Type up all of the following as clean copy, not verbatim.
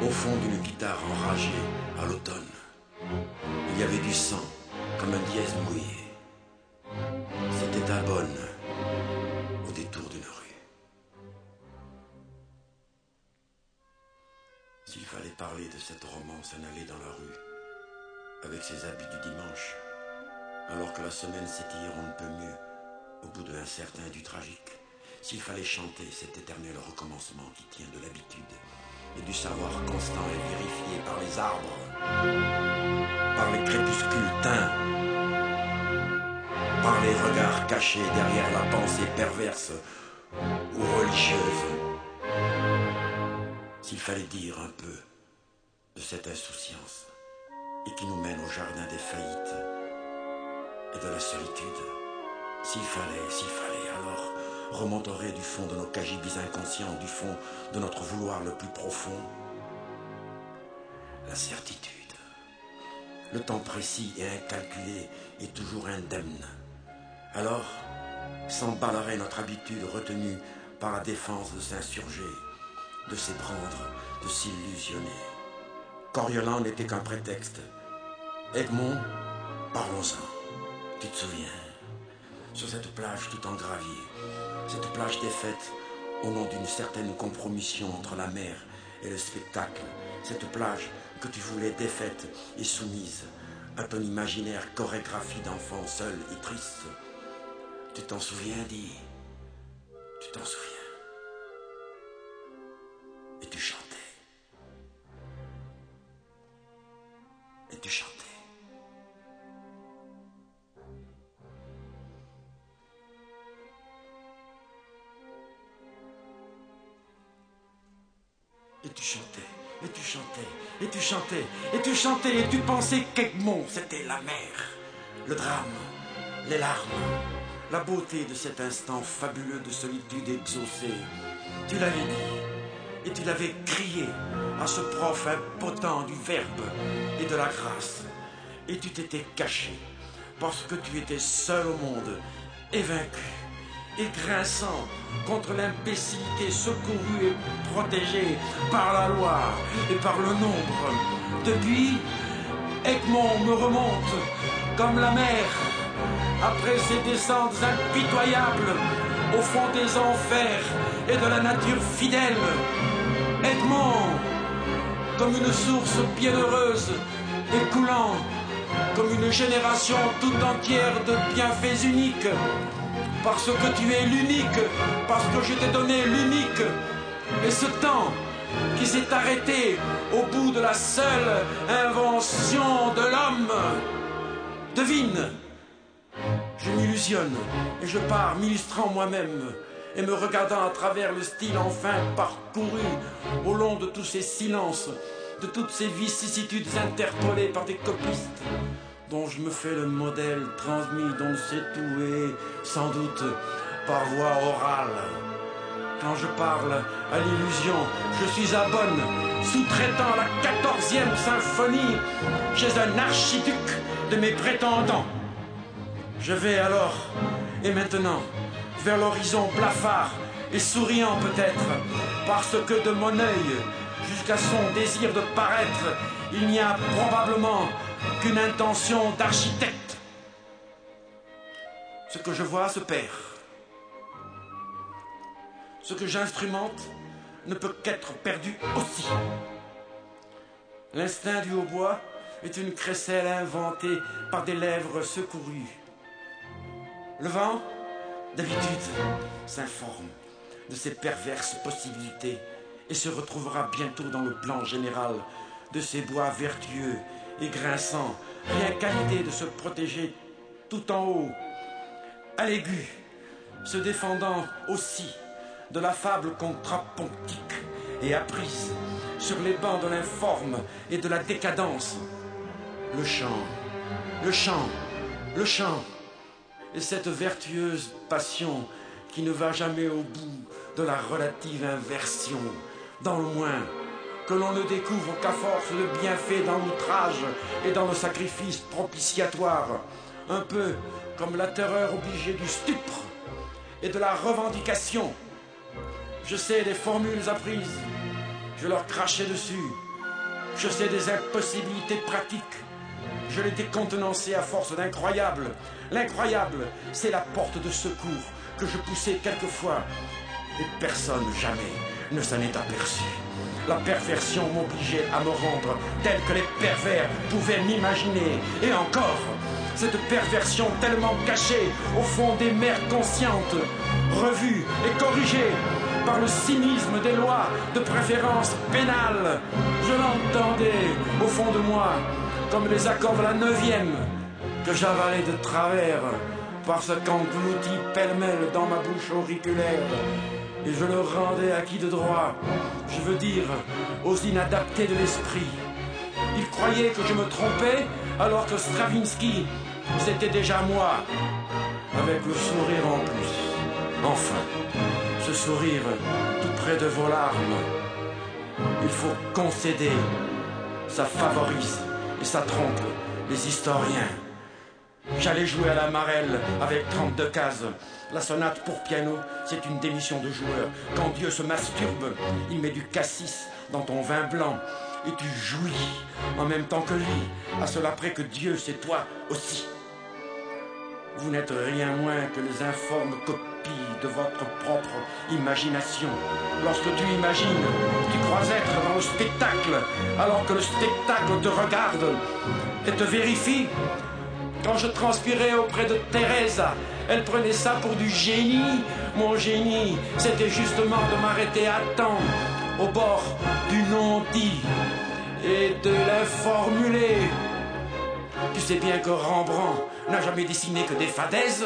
Au fond d'une guitare enragée à l'automne, il y avait du sang comme un dièse mouillé. C'était à Bonn, au détour d'une rue. S'il fallait parler de cette romance inhalée dans la rue, avec ses habits du dimanche, alors que la semaine s'étire on ne peut mieux, au bout de l'incertain et du tragique, s'il fallait chanter cet éternel recommencement qui tient de l'habitude et du savoir constant et vérifié par les arbres, par les crépuscules teints, par les regards cachés derrière la pensée perverse ou religieuse, s'il fallait dire un peu de cette insouciance et qui nous mène au jardin des faillites et de la solitude, s'il fallait, alors remonterait du fond de nos cagibis inconscients, du fond de notre vouloir le plus profond, la certitude. Le temps précis et incalculé est toujours indemne. Alors s'emballerait notre habitude retenue par la défense de s'insurger, de s'éprendre, de s'illusionner. Coriolan n'était qu'un prétexte. Egmont, parlons-en. Tu te souviens, sur cette plage tout en gravier, cette plage défaite au nom d'une certaine compromission entre la mer et le spectacle, cette plage que tu voulais défaite et soumise à ton imaginaire chorégraphie d'enfant seul et triste. Tu t'en souviens, dis? Tu t'en souviens? Et tu chantais. Et tu chantais. Et tu chantais, et tu chantais, et tu chantais, et tu chantais, et tu pensais qu'Egmont, c'était la mer, le drame, les larmes, la beauté de cet instant fabuleux de solitude exaucée. Tu l'avais dit, et tu l'avais crié à ce prof impotent du verbe et de la grâce. Et tu t'étais caché, parce que tu étais seul au monde, et vaincu, et grinçant contre l'imbécilité, secouru et protégé par la loi et par le nombre. Depuis, Egmont me remonte comme la mer, après ses descentes impitoyables au fond des enfers et de la nature fidèle. Egmont, comme une source bienheureuse et coulant, comme une génération tout entière de bienfaits uniques, parce que tu es l'unique, parce que je t'ai donné l'unique. Et ce temps qui s'est arrêté au bout de la seule invention de l'homme. Devine, je m'illusionne et je pars m'illustrant moi-même et me regardant à travers le style enfin parcouru au long de tous ces silences, de toutes ces vicissitudes interpellées par des copistes dont je me fais le modèle transmis d'on ne sait où et sans doute par voie orale. Quand je parle à l'illusion, je suis à Bonn, sous-traitant la 14e symphonie chez un archiduc de mes prétendants. Je vais alors, et maintenant, vers l'horizon blafard et souriant peut-être, parce que de mon œil, jusqu'à son désir de paraître, il n'y a probablement qu'une intention d'architecte. Ce que je vois se perd. Ce que j'instrumente ne peut qu'être perdu aussi. L'instinct du hautbois est une crécelle inventée par des lèvres secourues. Le vent, d'habitude, s'informe de ces perverses possibilités et se retrouvera bientôt dans le plan général de ces bois vertueux et grinçants, rien qu'à l'idée de se protéger tout en haut, à l'aigu, se défendant aussi de la fable contrapontique et apprise sur les bancs de l'informe et de la décadence. Le chant, le chant, le chant, et cette vertueuse passion qui ne va jamais au bout de la relative inversion, dans le moins, que l'on ne découvre qu'à force de bienfaits dans l'outrage et dans le sacrifice propitiatoire, un peu comme la terreur obligée du stupre et de la revendication. Je sais des formules apprises, je leur crachais dessus, Je sais des impossibilités pratiques. Je l'ai décontenancé à force d'incroyable. L'incroyable, c'est la porte de secours que je poussais quelquefois. Et personne jamais ne s'en est aperçu. La perversion m'obligeait à me rendre tel que les pervers pouvaient m'imaginer. Et encore, cette perversion tellement cachée au fond des mères conscientes, revue et corrigée par le cynisme des lois de préférence pénale. Je l'entendais au fond de moi, comme les accords de la 9e, que j'avalais de travers, parce qu'englouti pêle-mêle dans ma bouche auriculaire. Et je le rendais acquis de droit, je veux dire, aux inadaptés de l'esprit. Ils croyaient que je me trompais, alors que Stravinsky, c'était déjà moi, avec le sourire en plus. Enfin, ce sourire tout près de vos larmes, il faut concéder, ça favorise et ça trompe les historiens. J'allais jouer à la marelle avec 32 cases. La sonate pour piano, c'est une démission de joueur. Quand Dieu se masturbe, il met du cassis dans ton vin blanc et tu jouis en même temps que lui. À cela près que Dieu, c'est toi aussi. Vous n'êtes rien moins que les informes copies de votre propre imagination. Lorsque tu imagines, tu crois être dans le spectacle, alors que le spectacle te regarde et te vérifie. Quand je transpirais auprès de Teresa, elle prenait ça pour du génie. Mon génie, c'était justement de m'arrêter à temps, au bord du non-dit et de l'informulé. Tu sais bien que Rembrandt n'a jamais dessiné que des fadaises.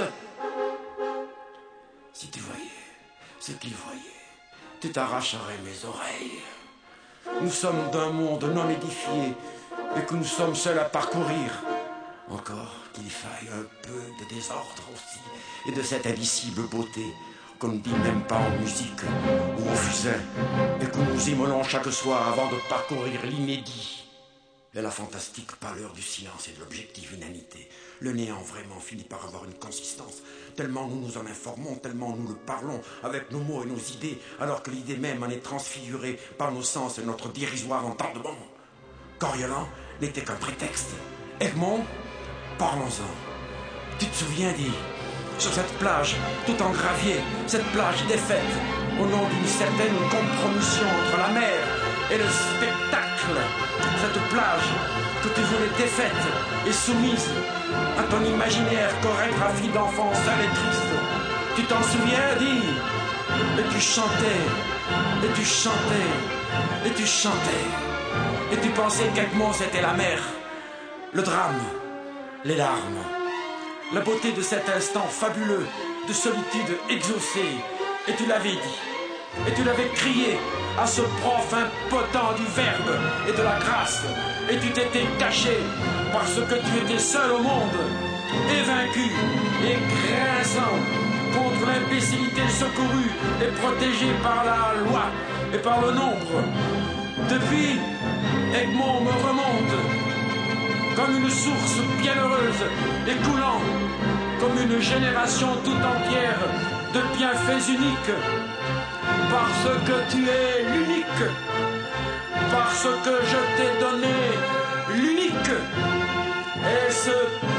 Si tu voyais ce qu'il voyait, tu t'arracherais mes oreilles. Nous sommes d'un monde non édifié et que nous sommes seuls à parcourir. Encore qu'il faille un peu de désordre aussi, et de cette indicible beauté qu'on ne dit même pas en musique ou au fusain, et que nous immolons chaque soir avant de parcourir l'inédit. Et la fantastique pâleur du silence et de l'objective inanité. Le néant vraiment finit par avoir une consistance, tellement nous nous en informons, tellement nous le parlons avec nos mots et nos idées, alors que l'idée même en est transfigurée par nos sens et notre dérisoire entendement. Coriolan n'était qu'un prétexte. Egmont, parlons-en. Tu te souviens, dit, sur cette plage, tout en gravier, cette plage défaite, au nom d'une certaine compromission entre la mer et le spectacle, cette plage que tu voulais défaite et soumise à ton imaginaire chorégraphie d'enfant seul et triste. Tu t'en souviens, dit, et tu chantais, et tu chantais, et tu chantais, et tu pensais qu'Egmont c'était la mer, le drame, les larmes, la beauté de cet instant fabuleux de solitude exaucée. Et tu l'avais dit, et tu l'avais crié à ce prof impotent du verbe et de la grâce. Et tu t'étais caché parce que tu étais seul au monde, et vaincu et grinçant contre l'imbécilité secourue et protégée par la loi et par le nombre. Depuis, Egmont me remonte comme une source bienheureuse et coulant comme une génération tout entière de bienfaits uniques, parce que tu es l'unique, parce que je t'ai donné l'unique, et ce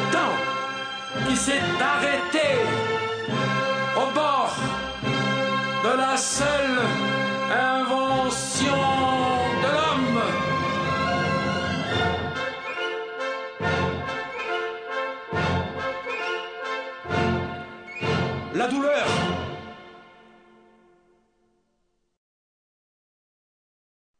temps qui s'est arrêté au bord de la seule invention de l'homme. La douleur